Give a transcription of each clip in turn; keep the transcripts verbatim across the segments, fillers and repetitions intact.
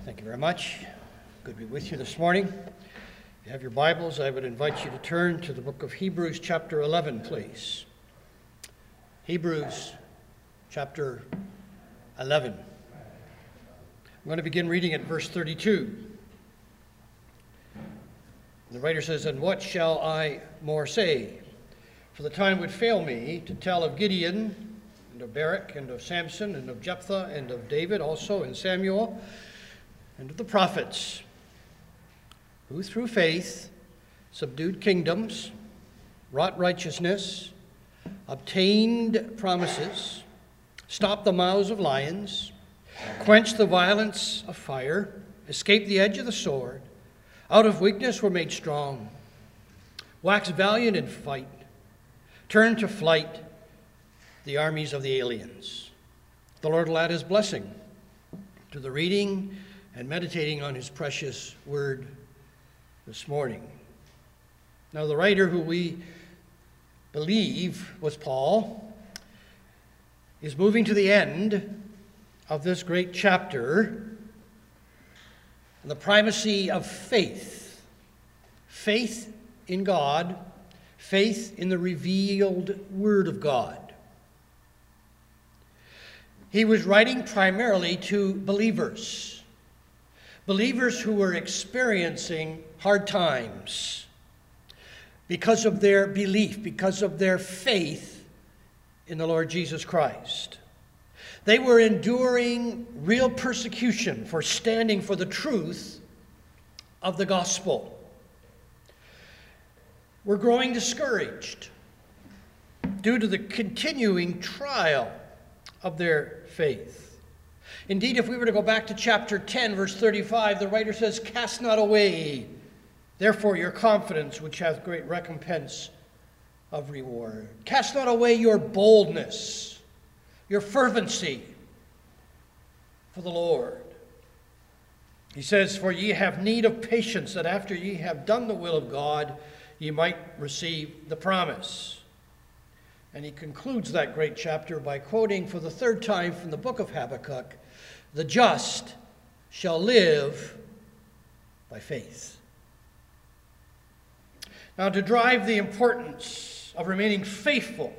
Thank you very much. Good to be with you this morning. If you have your Bibles, I would invite you to turn to the book of Hebrews chapter eleven, please. Hebrews chapter eleven. I'm going to begin reading at verse thirty-two. The writer says, "And what shall I more say? For the time would fail me to tell of Gideon, and of Barak, and of Samson, and of Jephthah, and of David also, and Samuel, and of the prophets, who through faith subdued kingdoms, wrought righteousness, obtained promises, stopped the mouths of lions, quenched the violence of fire, escaped the edge of the sword, out of weakness were made strong, waxed valiant in fight, turned to flight the armies of the aliens." The Lord will add his blessing to the reading and meditating on his precious word this morning. Now, the writer, who we believe was Paul, is moving to the end of this great chapter, the primacy of faith. Faith in God, faith in the revealed Word of God. He was writing primarily to believers. Believers who were experiencing hard times because of their belief, because of their faith in the Lord Jesus Christ. They were enduring real persecution for standing for the truth of the gospel. Were growing discouraged due to the continuing trial of their faith. Indeed, if we were to go back to chapter ten, verse thirty-five, the writer says, "Cast not away, therefore, your confidence, which hath great recompense of reward. Cast not away your boldness, your fervency for the Lord." He says, "For ye have need of patience, that after ye have done the will of God, ye might receive the promise." And he concludes that great chapter by quoting for the third time from the book of Habakkuk, "The just shall live by faith." Now, to drive the importance of remaining faithful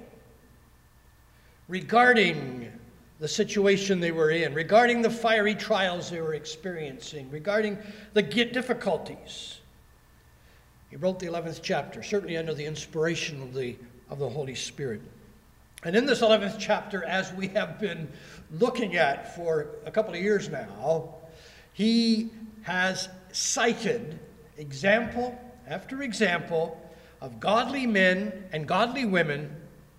regarding the situation they were in, regarding the fiery trials they were experiencing, regarding the difficulties, he wrote the eleventh chapter, certainly under the inspiration of the of the Holy Spirit. And in this eleventh chapter, as we have been looking at for a couple of years now, he has cited example after example of godly men and godly women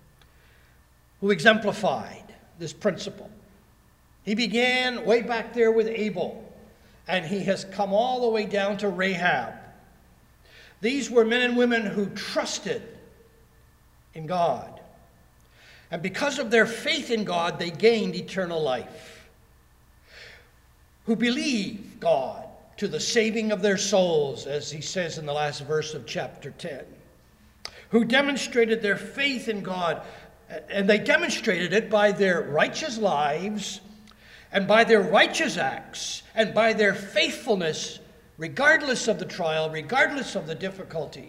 who exemplified this principle. He began way back there with Abel, and he has come all the way down to Rahab. These were men and women who trusted in God. And because of their faith in God, they gained eternal life. Who believe God to the saving of their souls, as he says in the last verse of chapter ten. Who demonstrated their faith in God, and they demonstrated it by their righteous lives, and by their righteous acts, and by their faithfulness, regardless of the trial, regardless of the difficulty.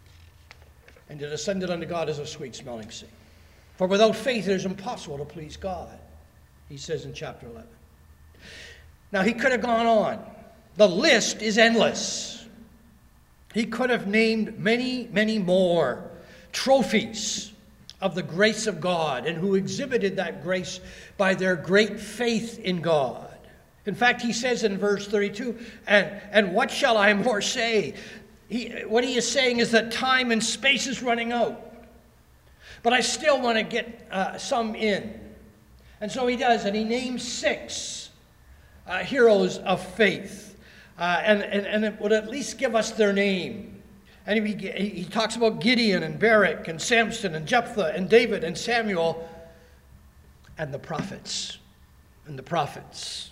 And it ascended unto God as a sweet-smelling savor. For without faith it is impossible to please God, he says in chapter eleven. Now, he could have gone on. The list is endless. He could have named many, many more trophies of the grace of God, and who exhibited that grace by their great faith in God. In fact, he says in verse thirty-two, and, and what shall I more say? He, what he is saying is that time and space is running out. But I still want to get uh, some in. And so he does, and he names six uh, heroes of faith. Uh, and, and, and it would at least give us their name. And he, he talks about Gideon and Barak and Samson and Jephthah and David and Samuel and the prophets. And the prophets.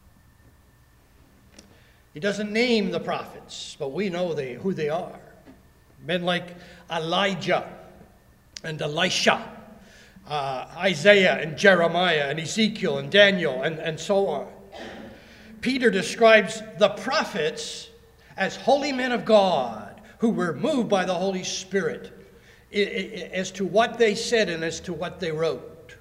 He doesn't name the prophets, but we know they, who they are. Men like Elijah and Elisha, uh, Isaiah and Jeremiah and Ezekiel and Daniel and, and so on. Peter describes the prophets as holy men of God who were moved by the Holy Spirit as to what they said and as to what they wrote.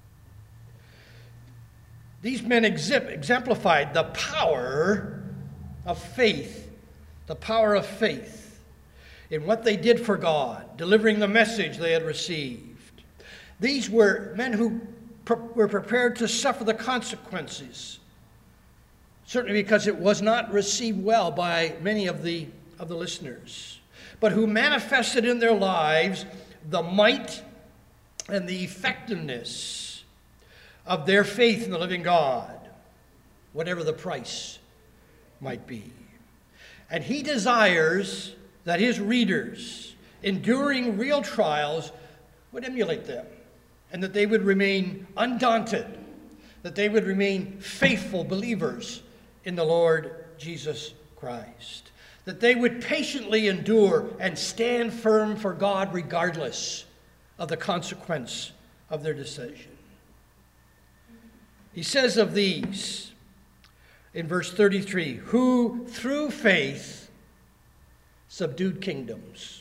These men exemplified the power of faith, the power of faith in what they did for God, delivering the message they had received. These were men who pre- were prepared to suffer the consequences, certainly because it was not received well by many of the, of the listeners, but who manifested in their lives the might and the effectiveness of their faith in the living God, whatever the price might be. And he desires that his readers, enduring real trials, would emulate them, and that they would remain undaunted, that they would remain faithful believers in the Lord Jesus Christ, that they would patiently endure and stand firm for God regardless of the consequence of their decision. He says of these in verse thirty-three, who through faith subdued kingdoms.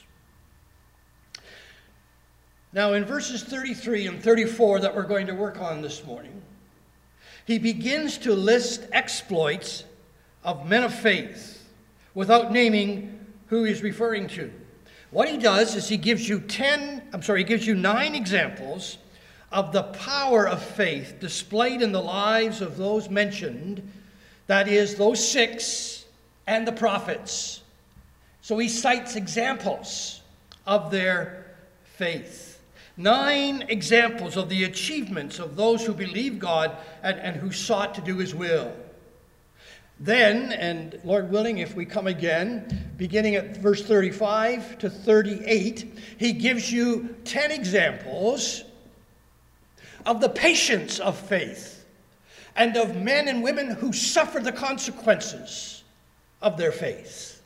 Now in verses thirty-three and thirty-four that we're going to work on this morning, he begins to list exploits of men of faith without naming who he's referring to. What he does is he gives you ten, I'm sorry, he gives you nine examples of the power of faith displayed in the lives of those mentioned, that is, those six and the prophets. So he cites examples of their faith. Nine examples of the achievements of those who believed God and, and who sought to do his will. Then, and Lord willing, if we come again, beginning at verse thirty-five to thirty-eight, he gives you ten examples of the patience of faith and of men and women who suffered the consequences of their faith.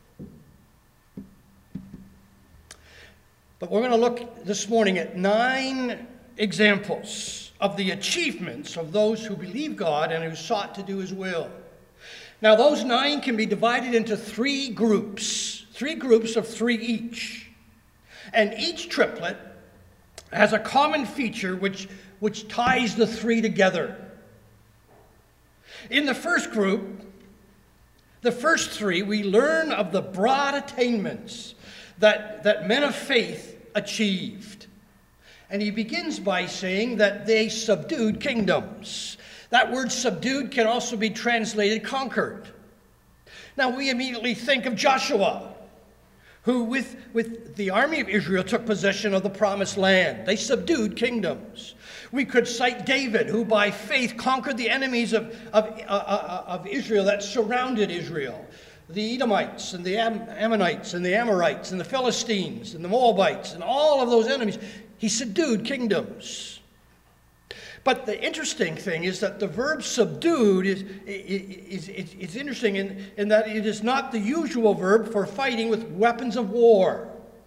But we're going to look this morning at nine examples of the achievements of those who believe God and who sought to do his will. Now, those nine can be divided into three groups, three groups of three each. And each triplet has a common feature which, which ties the three together. In the first group, the first three, we learn of the broad attainments that, that men of faith achieved. And he begins by saying that they subdued kingdoms. That word subdued can also be translated conquered. Now we immediately think of Joshua, who with, with the army of Israel took possession of the promised land. They subdued kingdoms. We could cite David, who by faith conquered the enemies of, of, uh, of Israel that surrounded Israel. The Edomites and the Am- Ammonites and the Amorites and the Philistines and the Moabites and all of those enemies. He subdued kingdoms. But the interesting thing is that the verb subdued is, is, is, is interesting in, in that it is not the usual verb for fighting with weapons of war.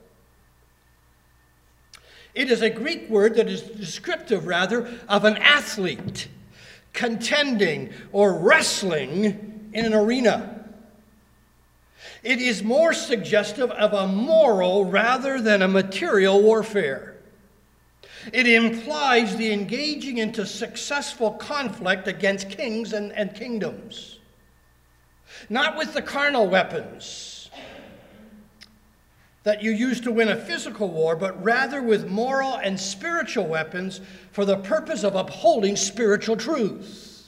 It is a Greek word that is descriptive, rather, of an athlete contending or wrestling in an arena. It is more suggestive of a moral rather than a material warfare. It implies the engaging into successful conflict against kings and, and kingdoms. Not with the carnal weapons that you use to win a physical war, but rather with moral and spiritual weapons for the purpose of upholding spiritual truths.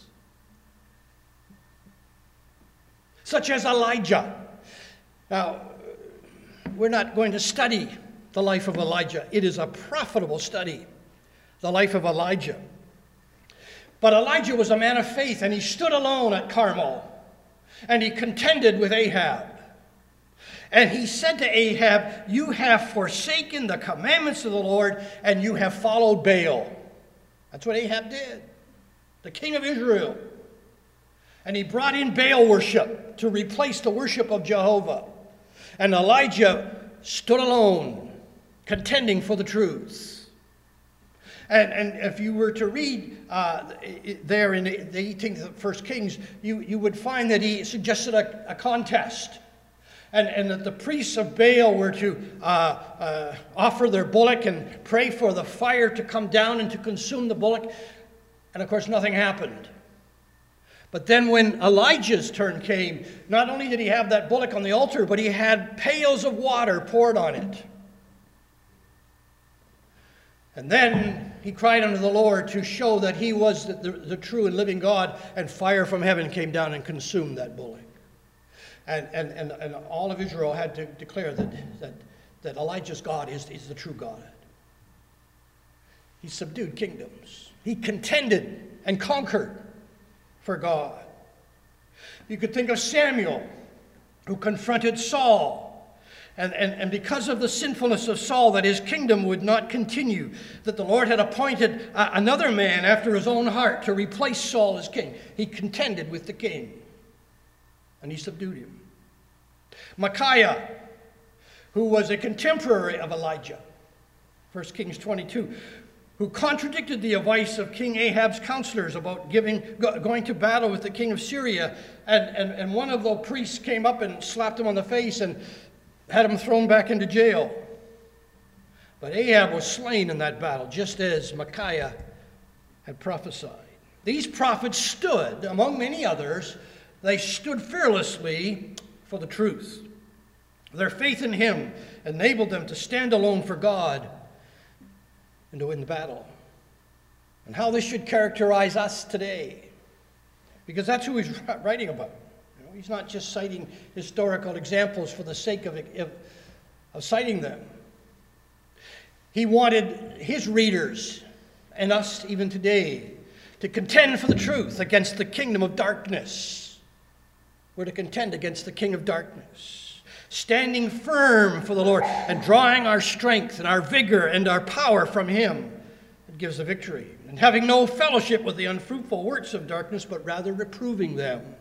Such as Elijah. Now, we're not going to study the life of Elijah. It is a profitable study, the life of Elijah. But Elijah was a man of faith, and he stood alone at Carmel, and he contended with Ahab. And he said to Ahab, "You have forsaken the commandments of the Lord, and you have followed Baal." That's what Ahab did, the king of Israel. And he brought in Baal worship to replace the worship of Jehovah. And Elijah stood alone, contending for the truth. And, and if you were to read uh, there in the eighteenth of First Kings, you, you would find that he suggested a, a contest. And, and that the priests of Baal were to uh, uh, offer their bullock and pray for the fire to come down and to consume the bullock. And of course, nothing happened. But then when Elijah's turn came, not only did he have that bullock on the altar, but he had pails of water poured on it. And then he cried unto the Lord to show that he was the, the, the true and living God, and fire from heaven came down and consumed that bullock. And, and, and, and all of Israel had to declare that, that, that Elijah's God is, is the true God. He subdued kingdoms. He contended and conquered for God. You could think of Samuel, who confronted Saul. And, and, and because of the sinfulness of Saul, that his kingdom would not continue, that the Lord had appointed uh, another man after his own heart to replace Saul as king. He contended with the king, and he subdued him. Micaiah, who was a contemporary of Elijah, First Kings twenty-two, who contradicted the advice of King Ahab's counselors about giving, go, going to battle with the king of Syria. And, and, and one of the priests came up and slapped him on the face and had him thrown back into jail. But Ahab was slain in that battle, just as Micaiah had prophesied. These prophets stood, among many others, they stood fearlessly for the truth. Their faith in him enabled them to stand alone for God and to win the battle. And how this should characterize us today, because that's who he's writing about. You know, he's not just citing historical examples for the sake of, of, of citing them. He wanted his readers, and us even today, to contend for the truth against the kingdom of darkness. We're to contend against the king of darkness, standing firm for the Lord and drawing our strength and our vigor and our power from him that gives the victory, and having no fellowship with the unfruitful works of darkness, but rather reproving them.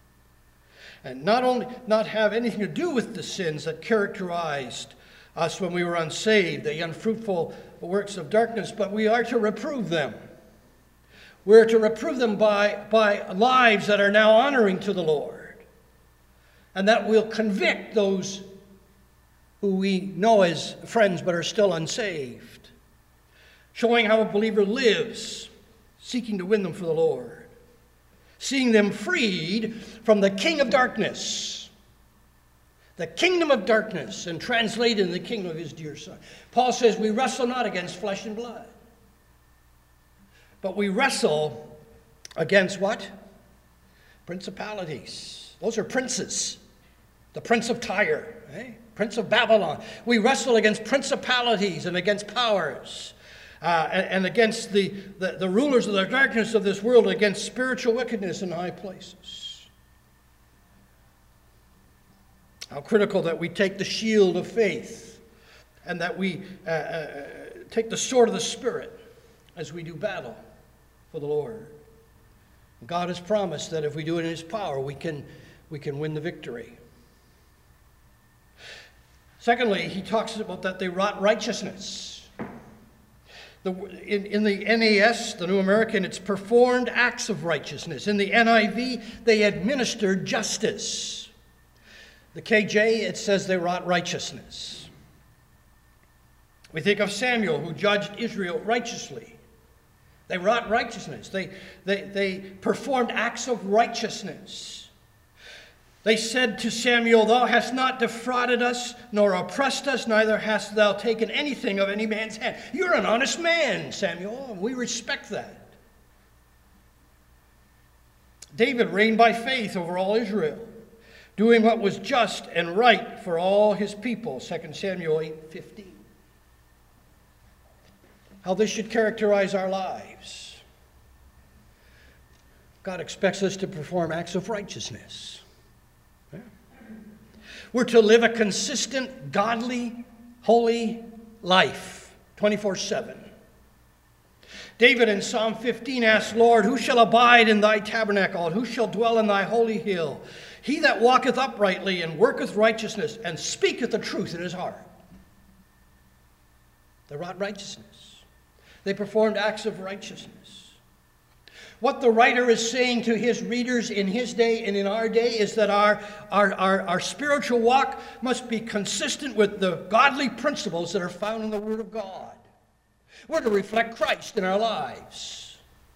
And not only not have anything to do with the sins that characterized us when we were unsaved, the unfruitful works of darkness, but we are to reprove them. We're to reprove them by, by lives that are now honoring to the Lord, and that will convict those who we know as friends but are still unsaved, showing how a believer lives, seeking to win them for the Lord, seeing them freed from the king of darkness, the kingdom of darkness, and translated in the kingdom of his dear Son. Paul says we wrestle not against flesh and blood, but we wrestle against what? Principalities. Those are princes. The prince of Tyre, eh? Prince of Babylon. We wrestle against principalities and against powers, uh, and, and against the, the, the rulers of the darkness of this world, against spiritual wickedness in high places. How critical that we take the shield of faith and that we uh, uh, take the sword of the Spirit as we do battle for the Lord. God has promised that if we do it in his power, we can, we can win the victory. Secondly, he talks about that they wrought righteousness. The, in, in the N A S, the New American, it's performed acts of righteousness. In the N I V, they administered justice. The K J, it says they wrought righteousness. We think of Samuel, who judged Israel righteously. They wrought righteousness. They, they, they performed acts of righteousness. They said to Samuel, "Thou hast not defrauded us, nor oppressed us, neither hast thou taken anything of any man's hand." You're an honest man, Samuel, and we respect that. David reigned by faith over all Israel, doing what was just and right for all his people, Second Samuel eight fifteen. How this should characterize our lives. God expects us to perform acts of righteousness. Yeah. We're to live a consistent, godly, holy life, twenty-four seven. David in Psalm fifteen asked, "Lord, who shall abide in thy tabernacle, and who shall dwell in thy holy hill? He that walketh uprightly and worketh righteousness, and speaketh the truth in his heart." They wrought righteousness. They performed acts of righteousness. What the writer is saying to his readers in his day and in our day is that our, our, our, our spiritual walk must be consistent with the godly principles that are found in the Word of God. We're to reflect Christ in our lives.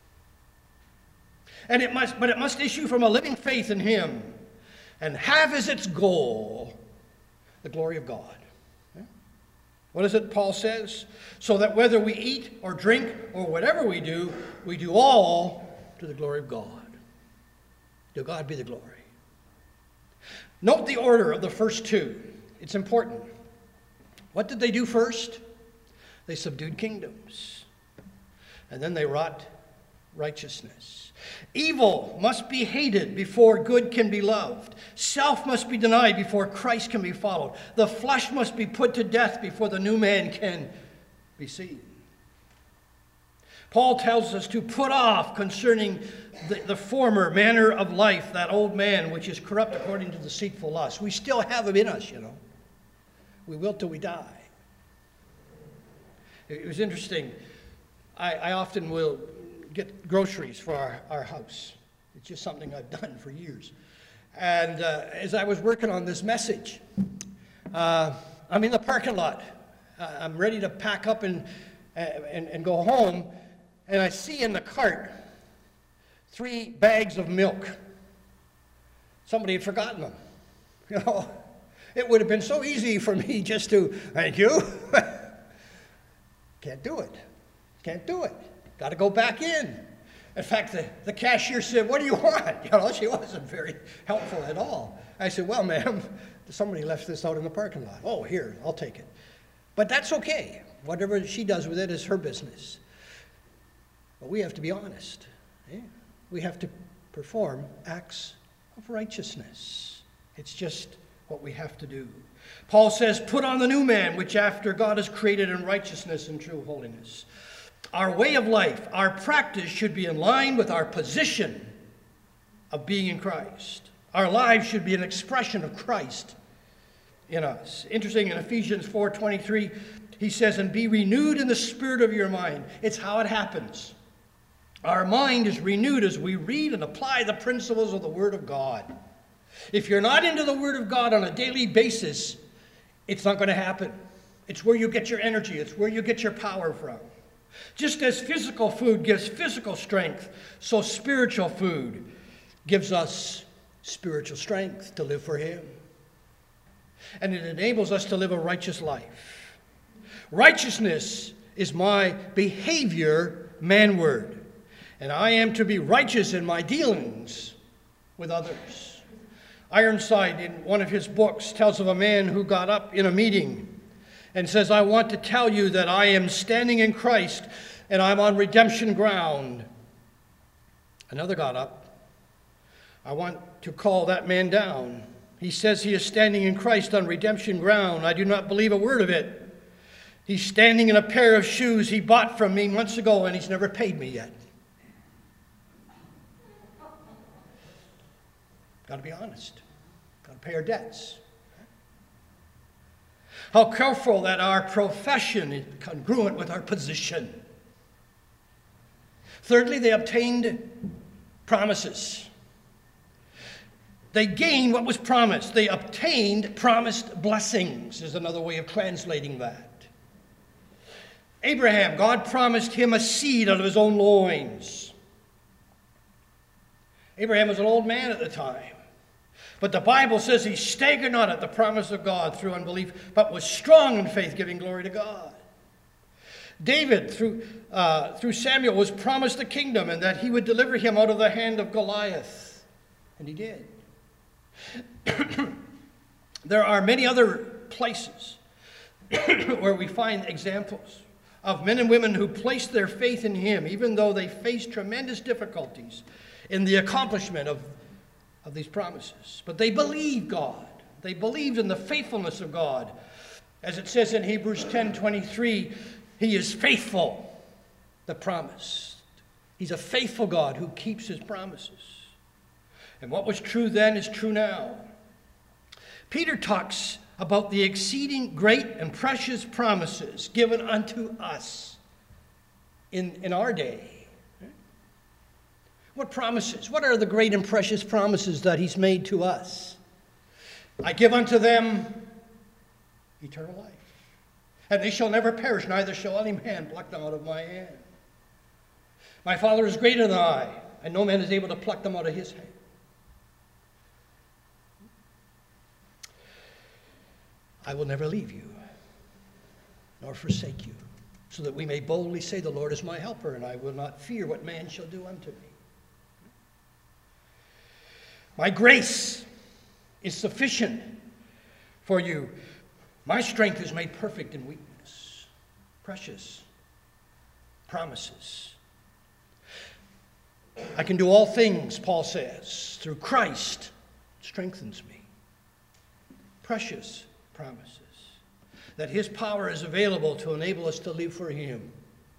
And it must, but it must issue from a living faith in Him and have as its goal the glory of God. What is it Paul says? So that whether we eat or drink or whatever we do, we do all to the glory of God. To God be the glory. Note the order of the first two. It's important. What did they do first? They subdued kingdoms. And then they wrought righteousness. Evil must be hated before good can be loved. Self must be denied before Christ can be followed. The flesh must be put to death before the new man can be seen. Paul tells us to put off concerning the, the former manner of life, that old man which is corrupt according to deceitful lust. We still have him in us, you know. We will till we die. It was interesting. I, I often will get groceries for our, our house. It's just something I've done for years. And uh, as I was working on this message, uh, I'm in the parking lot. Uh, I'm ready to pack up and, and, and go home, and I see in the cart three bags of milk. Somebody had forgotten them. You know, it would have been so easy for me just to, thank you. Can't do it. Can't do it. Got to go back in. In fact, the, the cashier said, what do you want? You know, she wasn't very helpful at all. I said, well, ma'am, somebody left this out in the parking lot. Oh, here, I'll take it. But that's okay. Whatever she does with it is her business. But we have to be honest. Yeah? We have to perform acts of righteousness. It's just what we have to do. Paul says, put on the new man, which after God is created in righteousness and true holiness. Our way of life, our practice should be in line with our position of being in Christ. Our lives should be an expression of Christ in us. Interesting, in Ephesians four twenty-three, he says, and be renewed in the spirit of your mind. It's how it happens. Our mind is renewed as we read and apply the principles of the Word of God. If you're not into the Word of God on a daily basis, it's not going to happen. It's where you get your energy. It's where you get your power from. Just as physical food gives physical strength, so spiritual food gives us spiritual strength to live for Him. And it enables us to live a righteous life. Righteousness is my behavior manward, and I am to be righteous in my dealings with others. Ironside, in one of his books, tells of a man who got up in a meeting and says, I want to tell you that I am standing in Christ and I'm on redemption ground. Another got up. I want to call that man down. He says he is standing in Christ on redemption ground. I do not believe a word of it. He's standing in a pair of shoes he bought from me months ago and he's never paid me yet. Got to be honest. Got to pay our debts. How careful that our profession is congruent with our position. Thirdly, they obtained promises. They gained what was promised. They obtained promised blessings, is another way of translating that. Abraham, God promised him a seed out of his own loins. Abraham was an old man at the time. But the Bible says he staggered not at the promise of God through unbelief, but was strong in faith, giving glory to God. David, through, uh, through Samuel, was promised a kingdom and that he would deliver him out of the hand of Goliath. And he did. There are many other places where we find examples of men and women who placed their faith in him, even though they faced tremendous difficulties in the accomplishment of of these promises. But they believed God. They believed in the faithfulness of God. As it says in Hebrews ten twenty-three, He is faithful, the promise. He's a faithful God who keeps His promises. And what was true then is true now. Peter talks about the exceeding great and precious promises given unto us. in, in our day. What promises? What are the great and precious promises that he's made to us? I give unto them eternal life, and they shall never perish, neither shall any man pluck them out of my hand. My Father is greater than I, and no man is able to pluck them out of his hand. I will never leave you, nor forsake you, so that we may boldly say, the Lord is my helper, and I will not fear what man shall do unto me. My grace is sufficient for you. My strength is made perfect in weakness. Precious promises. I can do all things, Paul says, through Christ strengthens me. Precious promises. That his power is available to enable us to live for him.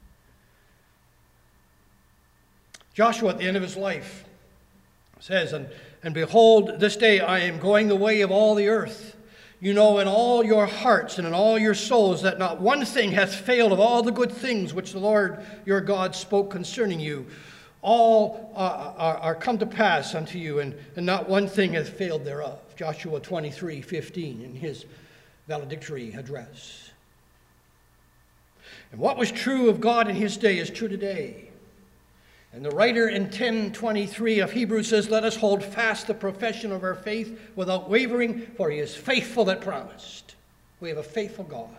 Joshua, at the end of his life, says, and, and behold, this day I am going the way of all the earth. You know in all your hearts and in all your souls that not one thing hath failed of all the good things which the Lord your God spoke concerning you. All uh, are, are come to pass unto you, and, and not one thing hath failed thereof. Joshua twenty-three fifteen in his valedictory address. And what was true of God in his day is true today. And the writer in ten twenty-three of Hebrews says, let us hold fast the profession of our faith without wavering, for he is faithful that promised. We have a faithful God.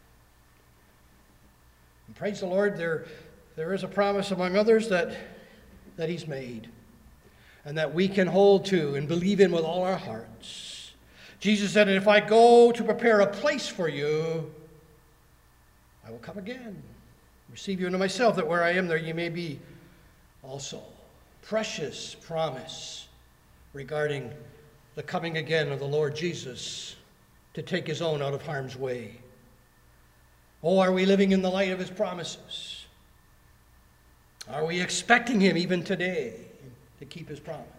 And praise the Lord, there, there is a promise among others that, that he's made, and that we can hold to and believe in with all our hearts. Jesus said, and if I go to prepare a place for you, I will come again, receive you into myself, that where I am, there you may be also. Precious promise regarding the coming again of the Lord Jesus to take his own out of harm's way. Oh, are we living in the light of his promises? Are we expecting him even today to keep his promise?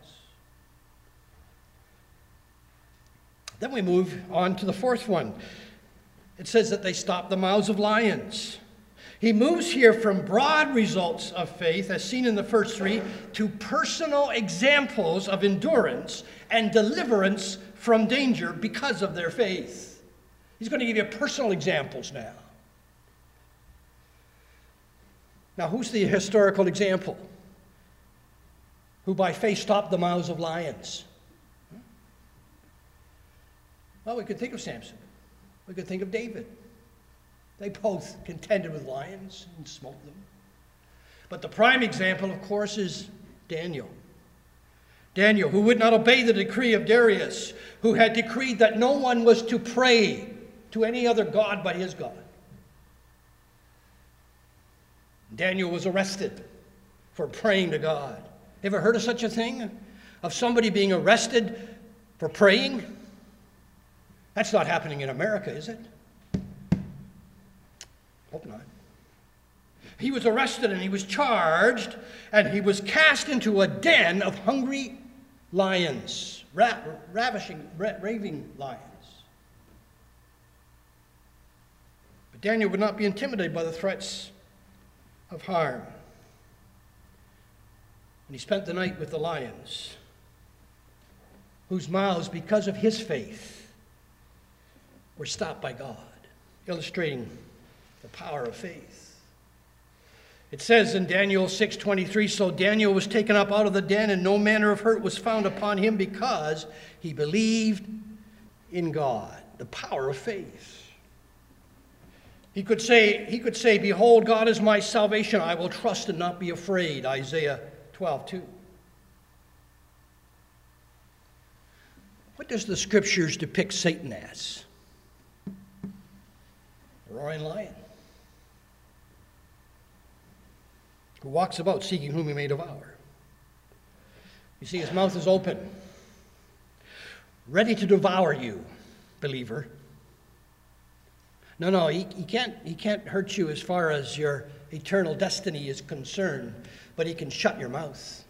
Then we move on to the fourth one. It says that they stopped the mouths of lions. He moves here from broad results of faith, as seen in the first three, to personal examples of endurance and deliverance from danger because of their faith. He's going to give you personal examples now. Now, who's the historical example who by faith stopped the mouths of lions? Well, we could think of Samson. We could think of David. They both contended with lions and smote them. But the prime example, of course, is Daniel. Daniel, who would not obey the decree of Darius, who had decreed that no one was to pray to any other god but his God. Daniel was arrested for praying to God. Ever heard of such a thing? Of somebody being arrested for praying? That's not happening in America, is it? Hope not. He was arrested and he was charged and he was cast into a den of hungry lions, ra- ravishing, ra- raving lions. But Daniel would not be intimidated by the threats of harm. And he spent the night with the lions, whose mouths, because of his faith, were stopped by God, illustrating the power of faith. It says in Daniel six twenty-three, so Daniel was taken up out of the den, and no manner of hurt was found upon him, because he believed in God. The power of faith. He could say, he could say, behold, God is my salvation. I will trust and not be afraid. Isaiah twelve two. What does the scriptures depict Satan as? A roaring lion, who walks about seeking whom he may devour. You see, his mouth is open, ready to devour you, believer. No, no, he, he can't, he can't hurt you as far as your eternal destiny is concerned, but he can shut your mouth.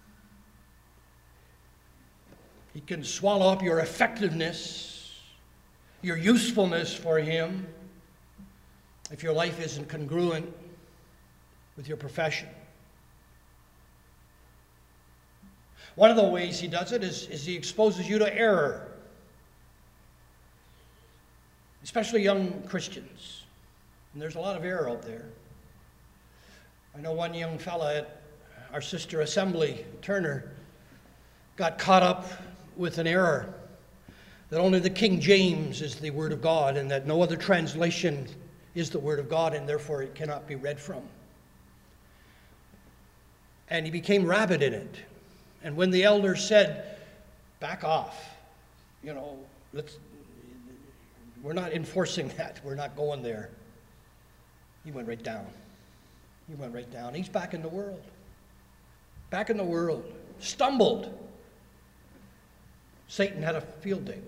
He can swallow up your effectiveness, your usefulness for him, if your life isn't congruent with your profession. One of the ways he does it is, is he exposes you to error, especially young Christians. And there's a lot of error out there. I know one young fella at our sister assembly, Turner, got caught up with an error that only the King James is the Word of God and that no other translation is the Word of God and therefore it cannot be read from. And he became rabid in it. And when the elders said, back off, you know, let's, we're not enforcing that. We're not going there. He went right down. He went right down. He's back in the world. Back in the world. Stumbled. Satan had a field day with him.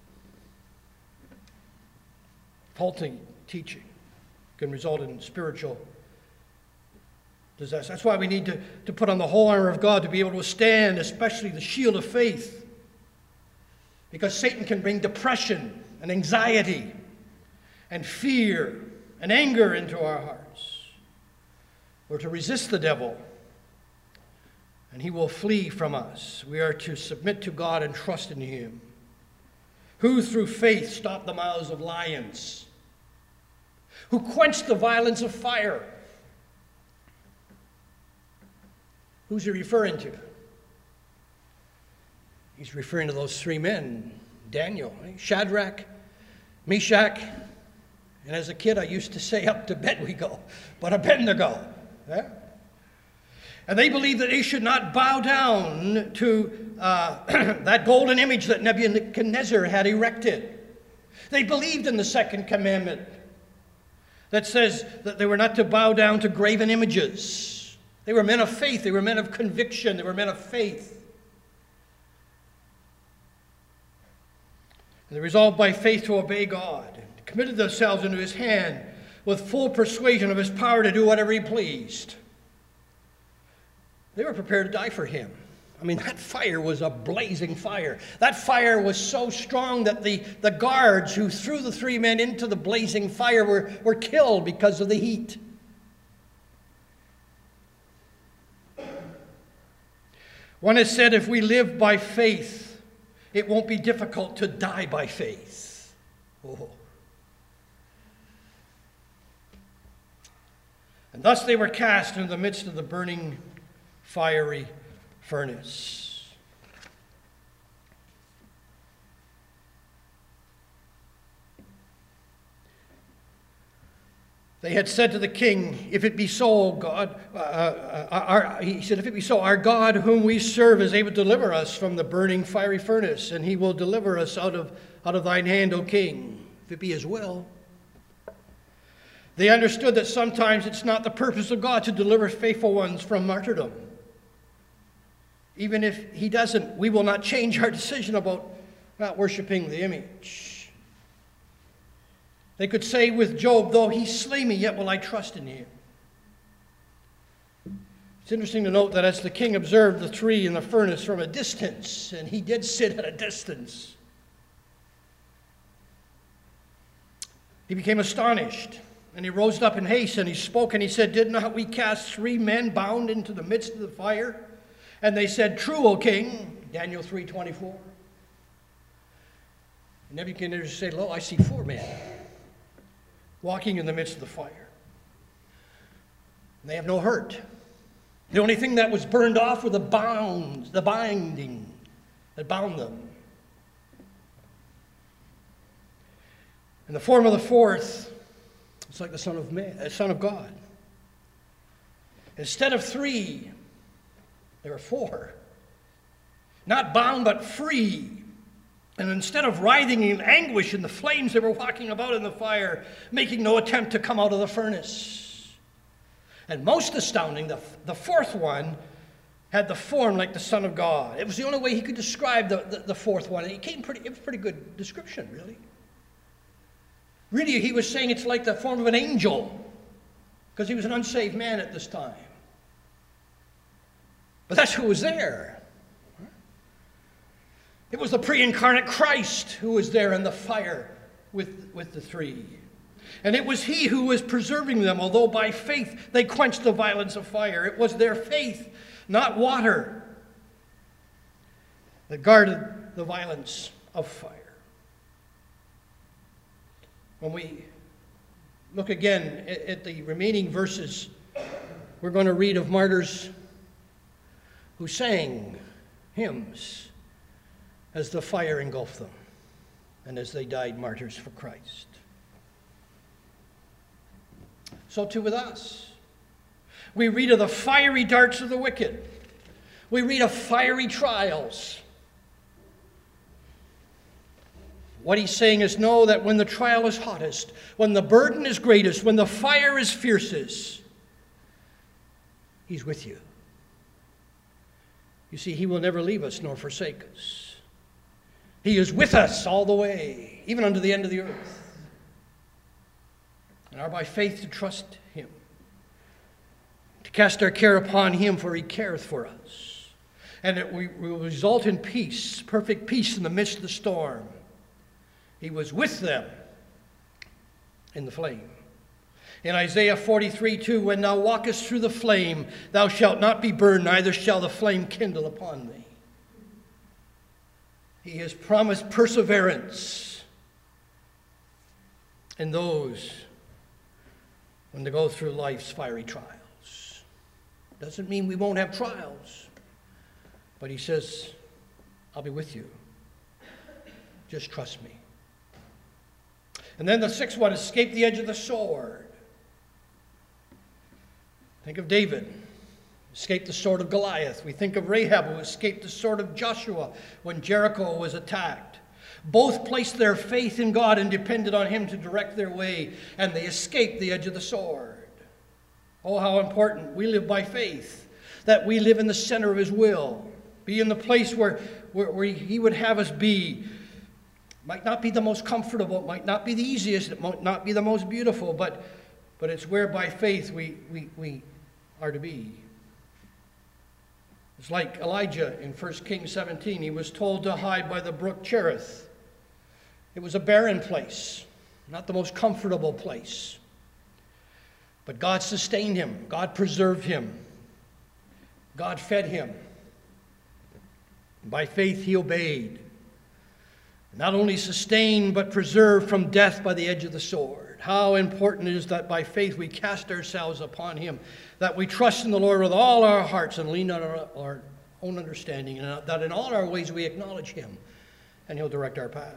Faulty teaching can result in spiritual disaster. That's why we need to, to put on the whole armor of God to be able to withstand, especially the shield of faith. Because Satan can bring depression and anxiety and fear and anger into our hearts. We're to resist the devil, and he will flee from us. We are to submit to God and trust in him, who through faith stopped the mouths of lions, who quenched the violence of fire. Who's he referring to? He's referring to those three men, Daniel, Shadrach, Meshach, and as a kid I used to say, up to bed we go, but Abednego. Yeah? And they believed that they should not bow down to uh, that golden image that Nebuchadnezzar had erected. They believed in the second commandment that says that they were not to bow down to graven images. They were men of faith. They were men of conviction. They were men of faith. And they resolved by faith to obey God and committed themselves into his hand with full persuasion of his power to do whatever he pleased. They were prepared to die for him. I mean, that fire was a blazing fire. That fire was so strong that the, the guards who threw the three men into the blazing fire were, were killed because of the heat. One has said, if we live by faith, it won't be difficult to die by faith. Oh. And thus they were cast into the midst of the burning, fiery furnace. They had said to the king, if it be so, God, uh, uh, our, he said, if it be so, our God whom we serve is able to deliver us from the burning fiery furnace, and he will deliver us out of, out of thine hand, O king, if it be his will. They understood that sometimes it's not the purpose of God to deliver faithful ones from martyrdom. Even if he doesn't, we will not change our decision about not worshiping the image. They could say with Job, though he slay me, yet will I trust in him. It's interesting to note that as the king observed the three in the furnace from a distance, and he did sit at a distance, he became astonished. And he rose up in haste, and he spoke, and he said, did not we cast three men bound into the midst of the fire? And they said, true, O king, Daniel three twenty-four. And Nebuchadnezzar said, lo, I see four men walking in the midst of the fire. And they have no hurt. The only thing that was burned off were the bounds, the binding that bound them. And the form of the fourth, it's like the Son of Man, uh, Son of God. Instead of three, there were four. Not bound, but free. And instead of writhing in anguish in the flames, they were walking about in the fire, making no attempt to come out of the furnace. And most astounding, the, the fourth one had the form like the Son of God. It was the only way he could describe the, the, the fourth one. And it came pretty, it was a pretty good description, really. Really, he was saying it's like the form of an angel, because he was an unsaved man at this time. But that's who was there. It was the pre-incarnate Christ who was there in the fire with, with the three. And it was he who was preserving them, although by faith they quenched the violence of fire. It was their faith, not water, that guarded the violence of fire. When we look again at the remaining verses, we're going to read of martyrs who sang hymns as the fire engulfed them and as they died martyrs for Christ. So too with us. We read of the fiery darts of the wicked. We read of fiery trials. What he's saying is, know that when the trial is hottest, when the burden is greatest, when the fire is fiercest, he's with you. You see, he will never leave us nor forsake us. He is with us all the way, even unto the end of the earth. And are by faith to trust him, to cast our care upon him, for he careth for us. And it will result in peace, perfect peace in the midst of the storm. He was with them in the flame. In Isaiah forty-three two, when thou walkest through the flame, thou shalt not be burned, neither shall the flame kindle upon thee. He has promised perseverance in those when they go through life's fiery trials. Doesn't mean we won't have trials, but he says, I'll be with you. Just trust me. And then the sixth one, escape the edge of the sword. Think of David, escaped the sword of Goliath. We think of Rahab, who escaped the sword of Joshua when Jericho was attacked. Both placed their faith in God and depended on him to direct their way, and they escaped the edge of the sword. Oh, how important we live by faith, that we live in the center of his will, be in the place where, where, where he would have us be. Might not be the most comfortable, it might not be the easiest, it might not be the most beautiful, but, but it's where by faith we, we, we are to be. It's like Elijah in First Kings seventeen. He was told to hide by the brook Cherith. It was a barren place, not the most comfortable place. But God sustained him. God preserved him. God fed him. By faith he obeyed. Not only sustained, but preserved from death by the edge of the sword. How important it is that by faith we cast ourselves upon him, that we trust in the Lord with all our hearts and lean on our, our own understanding, and that in all our ways we acknowledge him, and he'll direct our paths.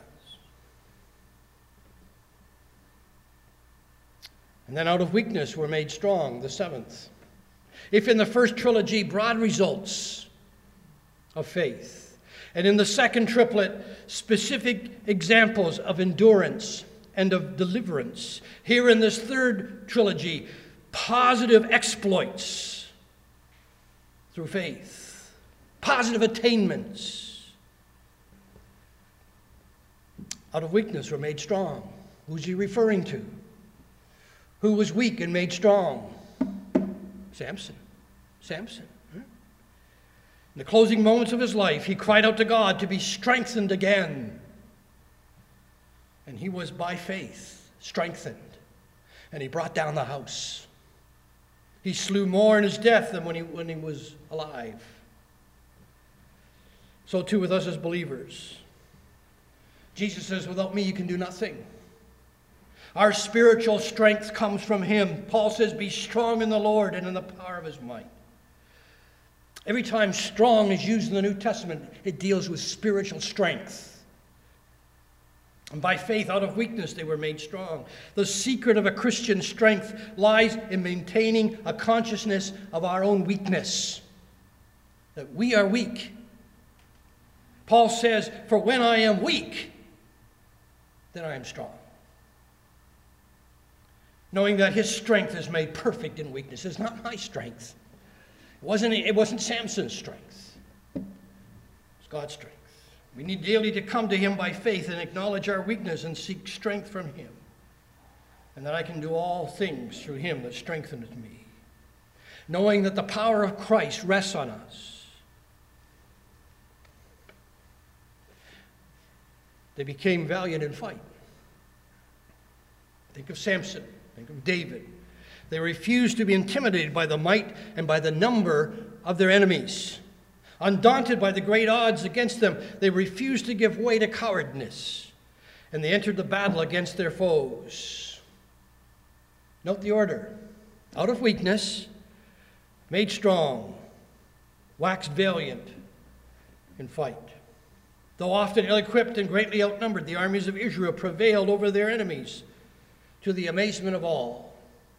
And then out of weakness we're made strong, the seventh. If in the first trilogy, broad results of faith, and in the second triplet, specific examples of endurance and of deliverance. Here in this third trilogy, positive exploits through faith, positive attainments. Out of weakness we're made strong. Who's he referring to? Who was weak and made strong? Samson. Samson. In the closing moments of his life, he cried out to God to be strengthened again. And he was by faith strengthened. And he brought down the house. He slew more in his death than when he, when he was alive. So too with us as believers. Jesus says, without me you can do nothing. Our spiritual strength comes from him. Paul says, be strong in the Lord and in the power of his might. Every time strong is used in the New Testament, it deals with spiritual strength. And by faith, out of weakness, they were made strong. The secret of a Christian strength lies in maintaining a consciousness of our own weakness, that we are weak. Paul says, for when I am weak, then I am strong. Knowing that his strength is made perfect in weakness. It's not my strength. It wasn't, it wasn't Samson's strength. It's God's strength. We need daily to come to him by faith and acknowledge our weakness and seek strength from him. And that I can do all things through him that strengtheneth me. Knowing that the power of Christ rests on us. They became valiant in fight. Think of Samson. Think of David. They refused to be intimidated by the might and by the number of their enemies. Undaunted by the great odds against them, they refused to give way to cowardness, and they entered the battle against their foes. Note the order. Out of weakness, made strong, waxed valiant in fight. Though often ill-equipped and greatly outnumbered, the armies of Israel prevailed over their enemies to the amazement of all.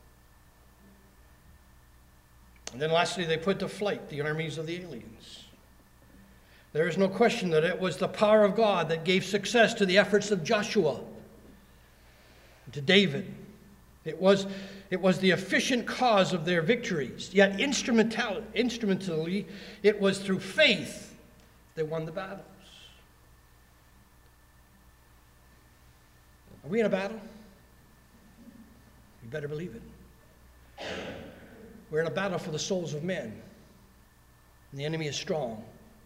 And then lastly, they put to flight the armies of the aliens. There is no question that it was the power of God that gave success to the efforts of Joshua and to David. It was, it was the efficient cause of their victories. Yet instrumental, instrumentally, it was through faith they won the battles. Are we in a battle? You better believe it. We're in a battle for the souls of men, and the enemy is strong.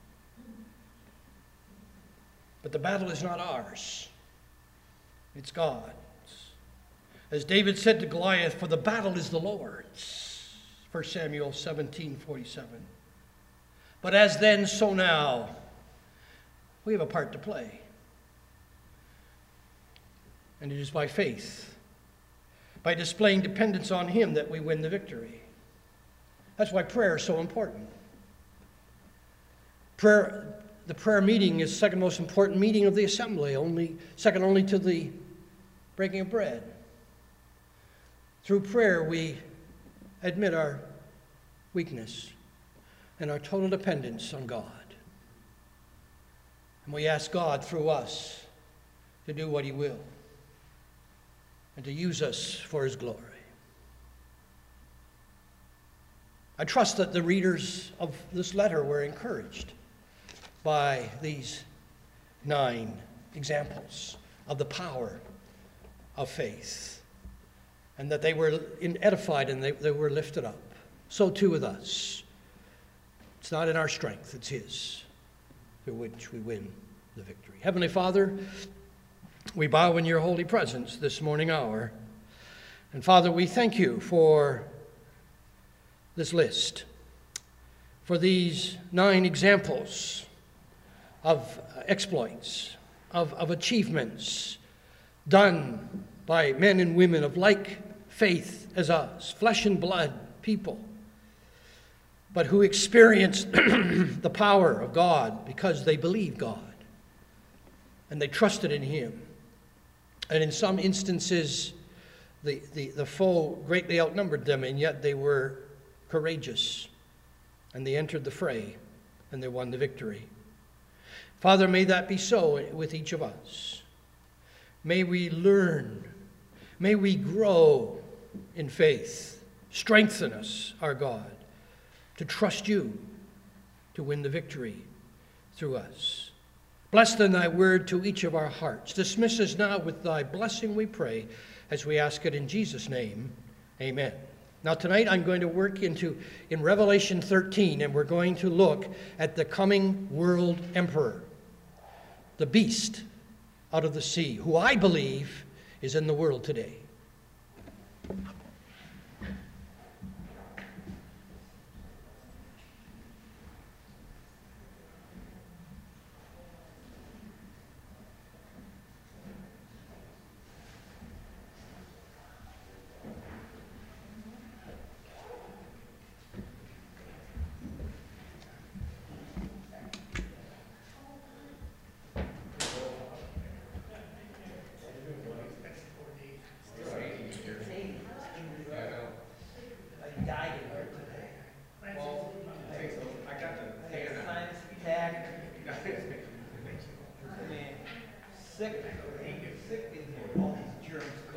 But the battle is not ours. It's God's. As David said to Goliath, for the battle is the Lord's. First Samuel seventeen forty-seven. But as then, so now, we have a part to play. And it is by faith, by displaying dependence on Him, that we win the victory. That's why prayer is so important. Prayer, the prayer meeting is the second most important meeting of the assembly, only, second only to the breaking of bread. Through prayer, we admit our weakness and our total dependence on God. And we ask God through us to do what He will and to use us for His glory. I trust that the readers of this letter were encouraged by these nine examples of the power of faith, and that they were edified and they, they were lifted up. So too with us. It's not in our strength, it's His, through which we win the victory. Heavenly Father, we bow in your holy presence this morning hour. And Father, we thank you for this list, for these nine examples of exploits, of, of achievements done by men and women of like faith as us, flesh and blood people, but who experienced the power of God because they believed God and they trusted in Him. And in some instances, the, the, the foe greatly outnumbered them, and yet they were courageous, and they entered the fray, and they won the victory. Father, may that be so with each of us. May we learn, may we grow in faith. Strengthen us, our God, to trust you to win the victory through us. Bless then thy word to each of our hearts. Dismiss us now with thy blessing, we pray, as we ask it in Jesus' name. Amen. Now tonight I'm going to work into in Revelation thirteen, and we're going to look at the coming world emperor, the beast out of the sea, who I believe is in the world today. Sick, sick in here, all these germs.